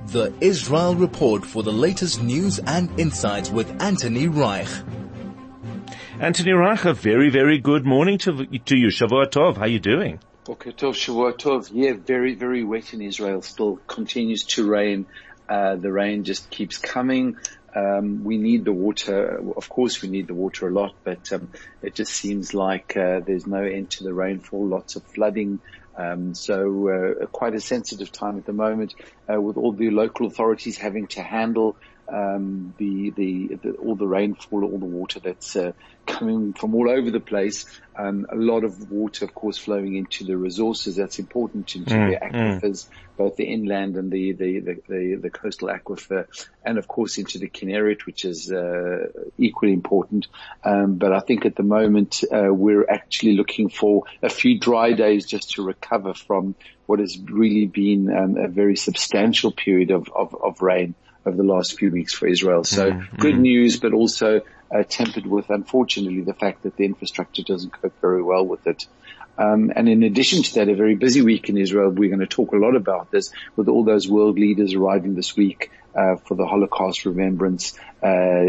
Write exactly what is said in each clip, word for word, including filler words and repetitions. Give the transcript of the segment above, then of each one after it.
The Israel Report for the latest news and insights with Anthony Reich. Anthony Reich, a very, very good morning to, to you. Shavua Tov, how are you doing? Boker Tov, Shavua Tov. Yeah, very, very wet in Israel. Still continues to rain. Uh, the rain just keeps coming. Um, we need the water. Of course, we need the water a lot, but um, it just seems like uh, there's no end to the rainfall. Lots of flooding. Um, so uh, quite a sensitive time at the moment, uh, with all the local authorities having to handle um, the, the, the all the rainfall, all the water that's uh, coming from all over the place. Um, a lot of water, of course, flowing into the resources that's important into mm, the aquifers, mm. both the inland and the the, the the the coastal aquifer, and of course into the Kinneret, which is uh, equally important. Um, but I think at the moment uh, we're actually looking for a few dry days just to recover from what has really been um, a very substantial period of, of, of rain over the last few weeks for Israel. So mm, good mm. news, but also uh, tempered with, unfortunately, the fact that the infrastructure doesn't cope very well with it. Um, and in addition to that, a very busy week in Israel. We're going to talk a lot about this with all those world leaders arriving this week uh, for the Holocaust Remembrance uh,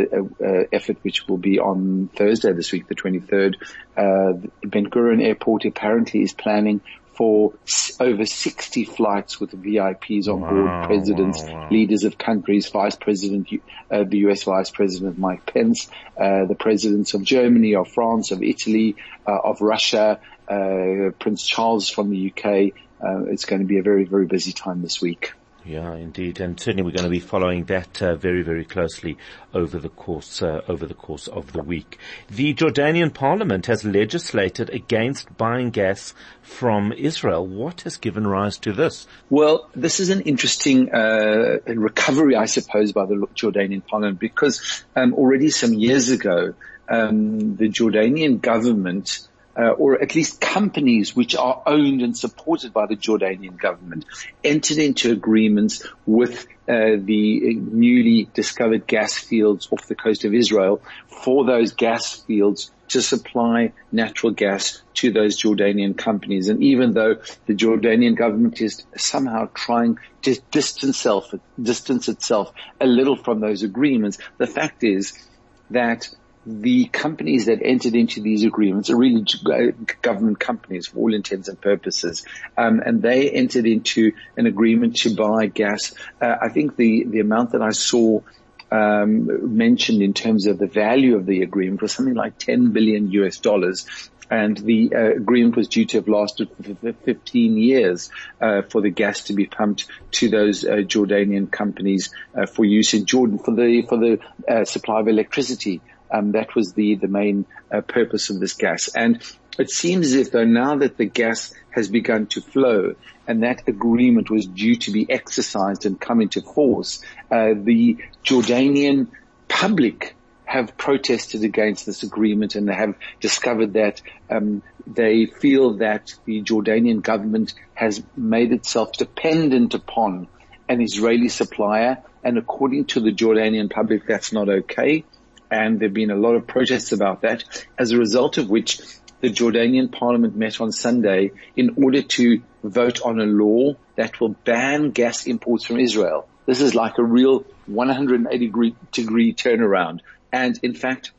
uh, effort, which will be on Thursday this week, the twenty-third. Uh, Ben Gurion Airport apparently is planning for over sixty flights with V I Ps on board, wow, presidents, wow, wow. leaders of countries, Vice President, uh, the U S Vice President Mike Pence, uh, the presidents of Germany, of France, of Italy, uh, of Russia, uh, Prince Charles from the U K. Uh, it's going to be a very, very busy time this week. Yeah, indeed, and certainly we're going to be following that uh, very, very closely over the course uh, over the course of the week. The Jordanian Parliament has legislated against buying gas from Israel. What has given rise to this? Well, this is an interesting uh, recovery, I suppose, by the Jordanian Parliament, because um, already some years ago, um, the Jordanian government, Uh, or at least companies which are owned and supported by the Jordanian government, entered into agreements with uh, the newly discovered gas fields off the coast of Israel for those gas fields to supply natural gas to those Jordanian companies. And even though the Jordanian government is somehow trying to distance itself, distance itself a little from those agreements, the fact is that the companies that entered into these agreements are really government companies for all intents and purposes. Um, and they entered into an agreement to buy gas. Uh, I think the, the amount that I saw um, mentioned in terms of the value of the agreement was something like ten billion U S dollars. And the uh, agreement was due to have lasted for fifteen years uh, for the gas to be pumped to those uh, Jordanian companies uh, for use in Jordan for the for the uh, supply of electricity. Um, that was the, the main uh, purpose of this gas. And it seems as if though now that the gas has begun to flow and that agreement was due to be exercised and come into force, uh, the Jordanian public have protested against this agreement, and they have discovered that um, they feel that the Jordanian government has made itself dependent upon an Israeli supplier. And according to the Jordanian public, that's not okay. And there have been a lot of protests about that, as a result of which the Jordanian parliament met on Sunday in order to vote on a law that will ban gas imports from Israel. This is like a real one hundred eighty degree turnaround. And in fact,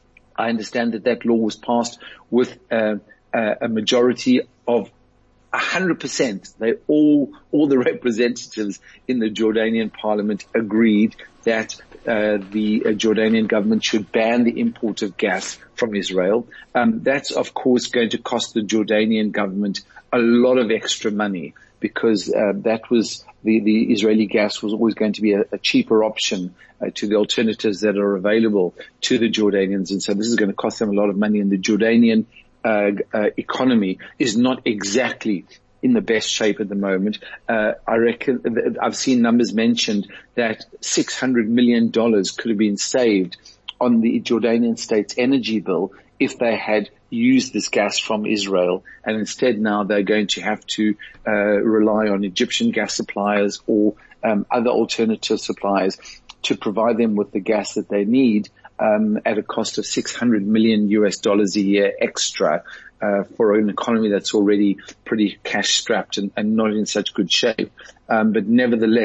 I understand that that law was passed with uh, a majority of one hundred percent. They all, all the representatives in the Jordanian parliament agreed that uh, the uh, Jordanian government should ban the import of gas from Israel. Um, that's of course going to cost the Jordanian government a lot of extra money, because uh, that was the, the Israeli gas was always going to be a, a cheaper option uh, to the alternatives that are available to the Jordanians. And so this is going to cost them a lot of money, and the Jordanian uh, uh, economy is not exactly in the best shape at the moment. Uh, I reckon I've seen numbers mentioned that six hundred million dollars could have been saved on the Jordanian state's energy bill if they had used this gas from Israel, and instead now they're going to have to uh, rely on Egyptian gas suppliers or um, other alternative suppliers to provide them with the gas that they need um, at a cost of six hundred million U S dollars a year extra. Uh, for an economy that's already pretty cash strapped and, and not in such good shape. Um, but nevertheless,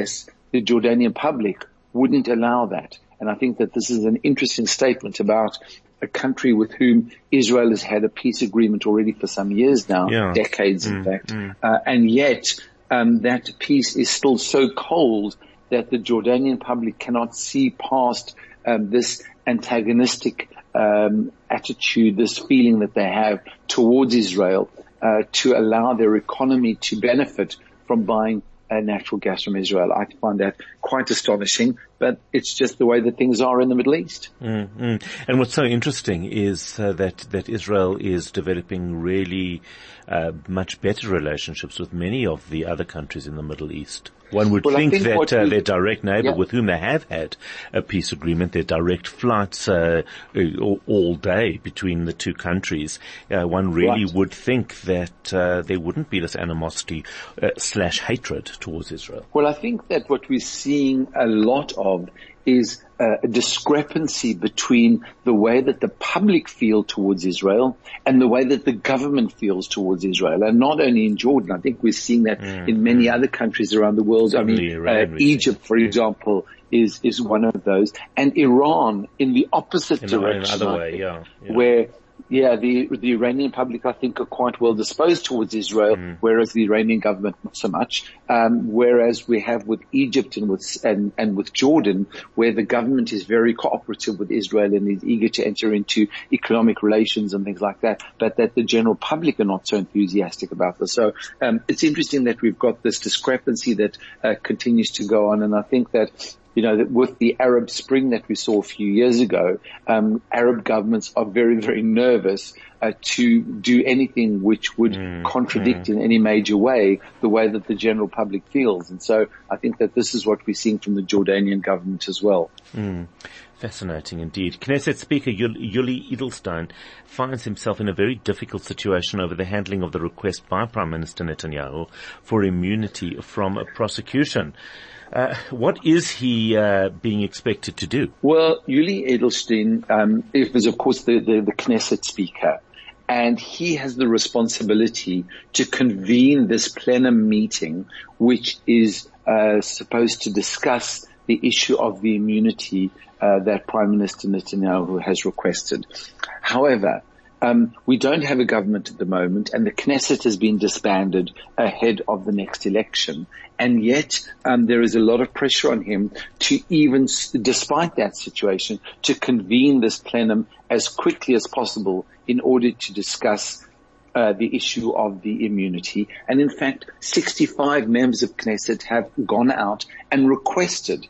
the Jordanian public wouldn't allow that. And I think that this is an interesting statement about a country with whom Israel has had a peace agreement already for some years now, yeah. decades in mm, fact, mm. Uh, and yet um, that peace is still so cold that the Jordanian public cannot see past um, this antagonistic um, attitude, this feeling that they have towards Israel, uh, to allow their economy to benefit from buying uh, natural gas from Israel. I find that quite astonishing, but it's just the way that things are in the Middle East. Mm-hmm. And what's so interesting is uh, that that Israel is developing really uh, much better relationships with many of the other countries in the Middle East. One would well, think, think that uh, we, their direct neighbor yeah. with whom they have had a peace agreement, their direct flights uh, all, all day between the two countries, uh, one really right. would think that uh, there wouldn't be this animosity uh, slash hatred towards Israel. Well, I think that what we're seeing a lot of is uh, a discrepancy between the way that the public feel towards Israel and the way that the government feels towards Israel. And not only in Jordan, I think we're seeing that mm, in many mm. other countries around the world. Certainly, I mean, uh, Egypt, for example, is, is one of those. And Iran in the opposite in direction. The other way, yeah, yeah. Where Yeah, the the Iranian public, I think, are quite well disposed towards Israel, mm. whereas the Iranian government not so much. Um, whereas we have with Egypt and with and, and with Jordan, where the government is very cooperative with Israel and is eager to enter into economic relations and things like that, but that the general public are not so enthusiastic about this. So um, it's interesting that we've got this discrepancy that uh, continues to go on, and I think that. You know, that with the Arab Spring that we saw a few years ago, um, Arab governments are very, very nervous uh, to do anything which would mm, contradict mm. in any major way the way that the general public feels. And so I think that this is what we're seeing from the Jordanian government as well. Mm. Fascinating indeed. Knesset Speaker Yuli Edelstein finds himself in a very difficult situation over the handling of the request by Prime Minister Netanyahu for immunity from a prosecution. Uh, what is he uh, being expected to do? Well, Yuli Edelstein um, is, of course, the, the, the Knesset Speaker, and he has the responsibility to convene this plenum meeting, which is uh, supposed to discuss the issue of the immunity uh, that Prime Minister Netanyahu has requested. However, Um, we don't have a government at the moment, and the Knesset has been disbanded ahead of the next election. And yet, um, there is a lot of pressure on him to even, despite that situation, to convene this plenum as quickly as possible in order to discuss uh, the issue of the immunity. And in fact, sixty-five members of Knesset have gone out and requested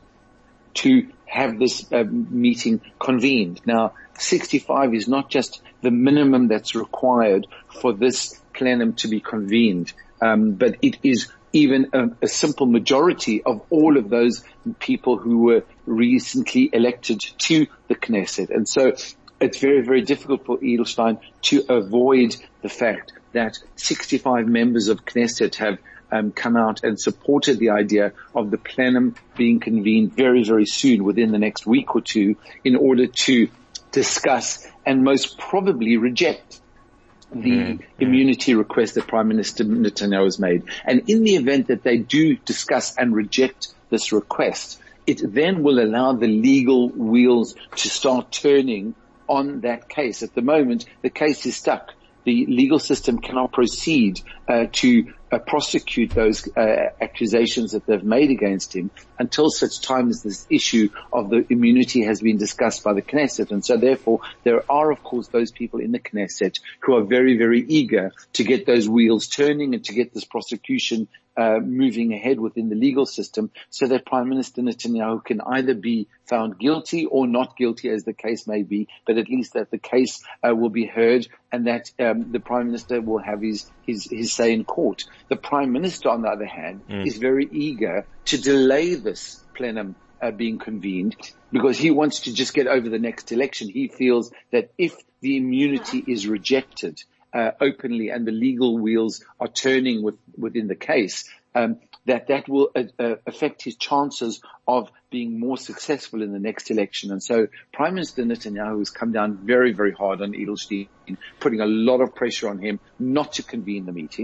to have this uh, meeting convened. Now, sixty-five is not just the minimum that's required for this plenum to be convened, um, but it is even a, a simple majority of all of those people who were recently elected to the Knesset. And so it's very, very difficult for Edelstein to avoid the fact that sixty-five members of Knesset have Um, come out and supported the idea of the plenum being convened very, very soon, within the next week or two, in order to discuss and most probably reject the mm-hmm. immunity request that Prime Minister Netanyahu has made. And in the event that they do discuss and reject this request, it then will allow the legal wheels to start turning on that case. At the moment, the case is stuck. The legal system cannot proceed uh, to uh, prosecute those uh, accusations that they've made against him until such time as this issue of the immunity has been discussed by the Knesset. And so therefore, there are, of course, those people in the Knesset who are very, very eager to get those wheels turning and to get this prosecution Uh, moving ahead within the legal system, so that Prime Minister Netanyahu can either be found guilty or not guilty, as the case may be, but at least that the case uh, will be heard and that um, the Prime Minister will have his, his, his say in court. The Prime Minister, on the other hand, mm. is very eager to delay this plenum uh, being convened because he wants to just get over the next election. He feels that if the immunity is rejected Uh, openly and the legal wheels are turning with, within the case, um, that that will uh, uh, affect his chances of being more successful in the next election. And so Prime Minister Netanyahu has come down very, very hard on Edelstein, putting a lot of pressure on him not to convene the meeting.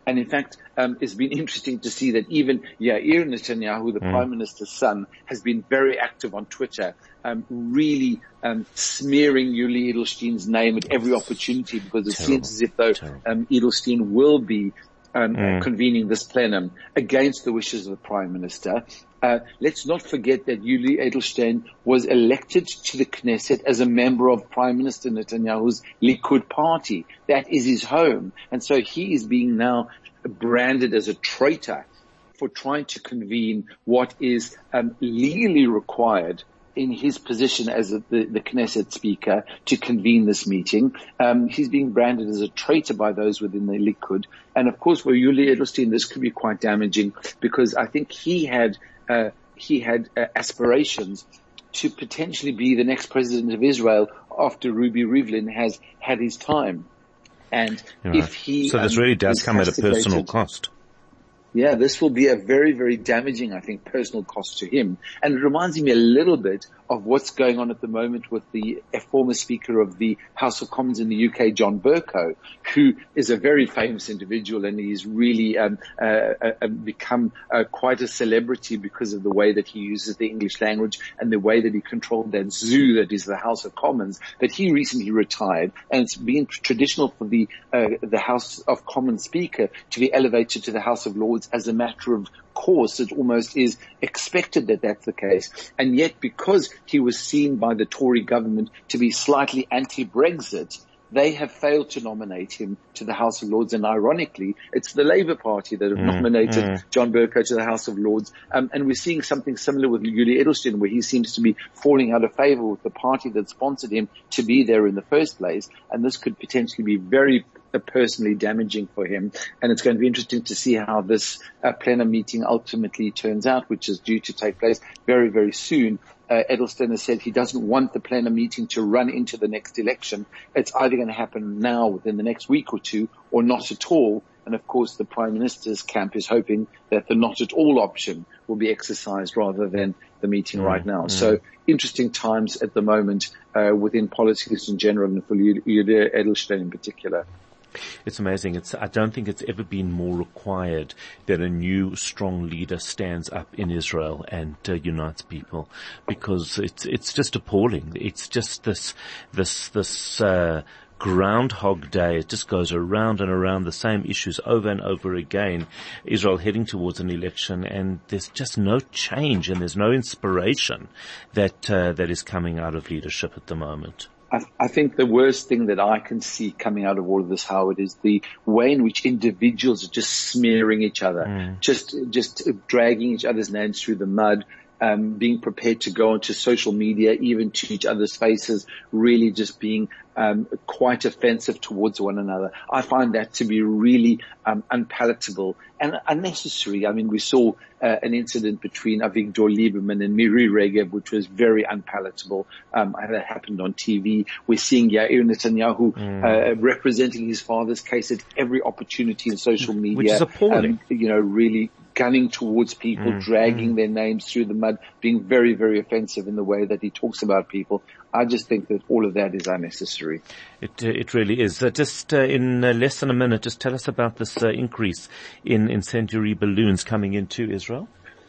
And in fact, um, it's been interesting to see that even Yair Netanyahu, the mm. Prime Minister's son, has been very active on Twitter, um, really um, smearing Yuli Edelstein's name at every opportunity, because it Terrible. seems as if though um, Edelstein will be um, mm. convening this plenum against the wishes of the Prime Minister. Uh, let's not forget that Yuli Edelstein was elected to the Knesset as a member of Prime Minister Netanyahu's Likud party. That is his home. And so he is being now branded as a traitor for trying to convene what is um, legally required in his position as a, the, the Knesset speaker to convene this meeting. Um, he's being branded as a traitor by those within the Likud. And of course, for Yuli Edelstein, this could be quite damaging, because I think he had Uh, he had uh, aspirations to potentially be the next president of Israel after Ruby Rivlin has had his time. And right. if he... So this um, really does come at a personal cost. Yeah, this will be a very, very damaging, I think, personal cost to him. And it reminds me a little bit of what's going on at the moment with the former Speaker of the House of Commons in the U K, John Bercow, who is a very famous individual, and he's really um, uh, uh, become uh, quite a celebrity because of the way that he uses the English language and the way that he controlled that zoo that is the House of Commons. But he recently retired, and it's been traditional for the uh, the House of Commons Speaker to be elevated to the House of Lords as a matter of course. It almost is expected that that's the case. And yet, because he was seen by the Tory government to be slightly anti-Brexit, they have failed to nominate him to the House of Lords. And ironically, it's the Labour Party that have mm, nominated mm. John Bercow to the House of Lords. Um, and we're seeing something similar with Yuli Edelstein, where he seems to be falling out of favour with the party that sponsored him to be there in the first place. And this could potentially be very uh, personally damaging for him. And it's going to be interesting to see how this uh, plenum meeting ultimately turns out, which is due to take place very, very soon. Uh, Edelstein has said he doesn't want the plenum meeting to run into the next election. It's either going to happen now within the next week or two, or not at all. And of course, the Prime Minister's camp is hoping that the not at all option will be exercised rather than the meeting mm, right now. Mm. So interesting times at the moment uh, within politics in general, and for Yuli Edelstein in particular. It's amazing. It's, I don't think it's ever been more required that a new strong leader stands up in Israel and uh, unites people, because it's, it's just appalling. It's just this, this, this, uh, Groundhog Day. It just goes around and around the same issues over and over again. Israel heading towards an election, and there's just no change, and there's no inspiration that, uh, that is coming out of leadership at the moment. I think the worst thing that I can see coming out of all of this, Howard, is the way in which individuals are just smearing each other, mm. just just dragging each other's names through the mud, um, being prepared to go onto social media, even to each other's faces, really just being um, quite offensive towards one another. I find that to be really um, unpalatable and unnecessary. I mean, we saw uh, an incident between Avigdor Lieberman and Miri Regev, which was very unpalatable. Um, that happened on T V. We're seeing Yair Netanyahu mm. uh, representing his father's case at every opportunity in social media. Which is appalling. Um, you know, really gunning towards people, mm. dragging mm. their names through the mud, being very, very offensive in the way that he talks about people. I just think that all of that is unnecessary. It uh, it really is. Uh, just uh, in uh, less than a minute, just tell us about this uh, increase in incendiary balloons coming into Israel.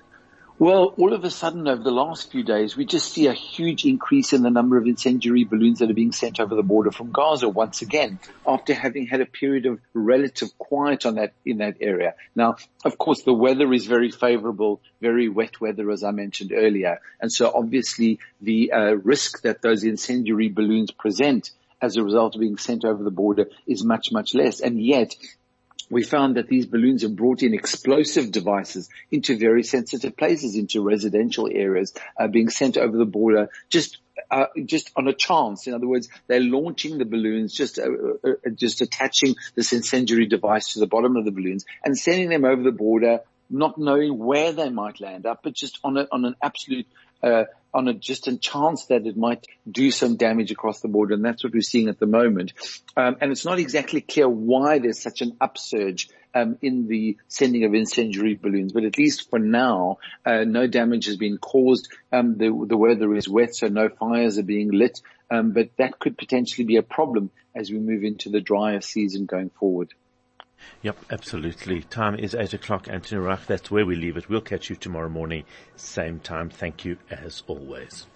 Well, all of a sudden over the last few days, we just see a huge increase in the number of incendiary balloons that are being sent over the border from Gaza once again, after having had a period of relative quiet on that, in that area. Now, of course, the weather is very favorable, very wet weather, as I mentioned earlier. And so obviously the uh, risk that those incendiary balloons present as a result of being sent over the border is much, much less. And yet, we found that these balloons have brought in explosive devices into very sensitive places, into residential areas, uh, being sent over the border just uh, just on a chance. In other words, they're launching the balloons, just uh, uh, just attaching this incendiary device to the bottom of the balloons and sending them over the border, not knowing where they might land up, but just on a, on an absolute uh on a just a chance that it might do some damage across the border. And that's what we're seeing at the moment. Um, and it's not exactly clear why there's such an upsurge um, in the sending of incendiary balloons. But at least for now, uh, no damage has been caused. Um, the, the weather is wet, so no fires are being lit. Um, but that could potentially be a problem as we move into the drier season going forward. Yep, absolutely. Time is eight o'clock. Anthony Reich, that's where we leave it. We'll catch you tomorrow morning, same time. Thank you as always.